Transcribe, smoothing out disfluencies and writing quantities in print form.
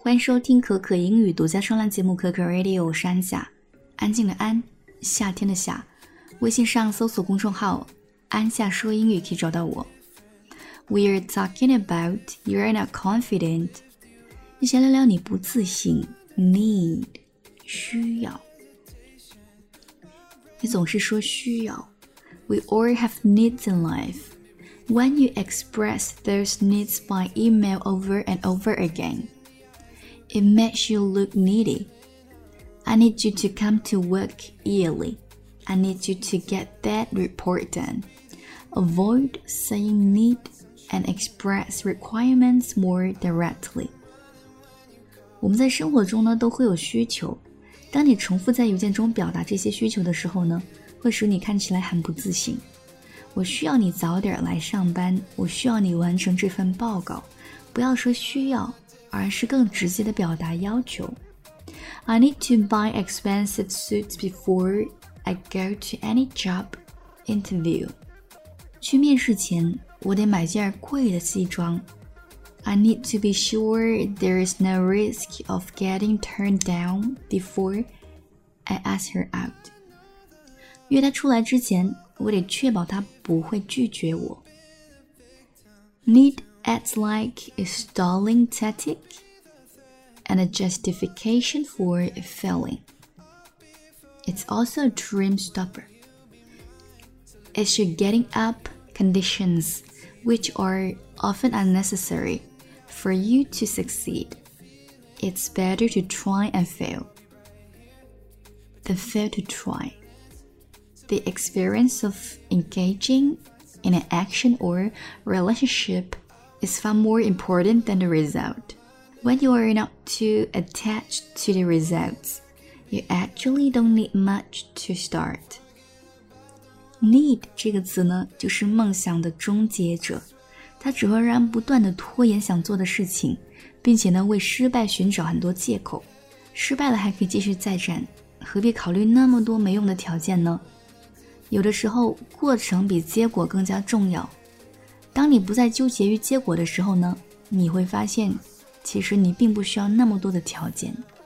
欢迎收听可可英语独家双栏节目可可 Radio， 我是安夏，安静的安，夏天的夏。微信上搜索公众号安夏说英语可以找到我。 We are talking about you're not confident， 一起聊聊你不自信 need 需要。你总是说需要。 We all have needs in life. When you express those needs by email over and over again, it makes you look needy. I need you to come to work early. I need you to get that report done. Avoid saying need and express requirements more directly. 我们在生活中呢都会有需求，当你重复在邮件中表达这些需求的时候呢，会使你看起来很不自信。我需要你早点来上班，我需要你完成这份报告。不要说需要，而是更直接的表达要求。 I need to buy expensive suits before I go to any job interview. 去面试前，我得买件贵的西装。 I need to be sure there is no risk of getting turned down before I ask her out. 约她出来之前，我得确保她不会拒绝我。 Need acts like a stalling tactic and a justification for failing. It's also a dream stopper. It's your getting up conditions which are often unnecessary for you to succeed. It's better to try and fail than fail to try. The experience of engaging in an action or relationship is far more important than the result. When you are not too attached to the results, you actually don't need much to start. Need 这个词呢，就是梦想的终结者，它只会让人不断的拖延想做的事情，并且呢，为失败寻找很多借口。失败了还可以继续再战，何必考虑那么多没用的条件呢？有的时候，过程比结果更加重要。当你不再纠结于结果的时候呢，你会发现，其实你并不需要那么多的条件。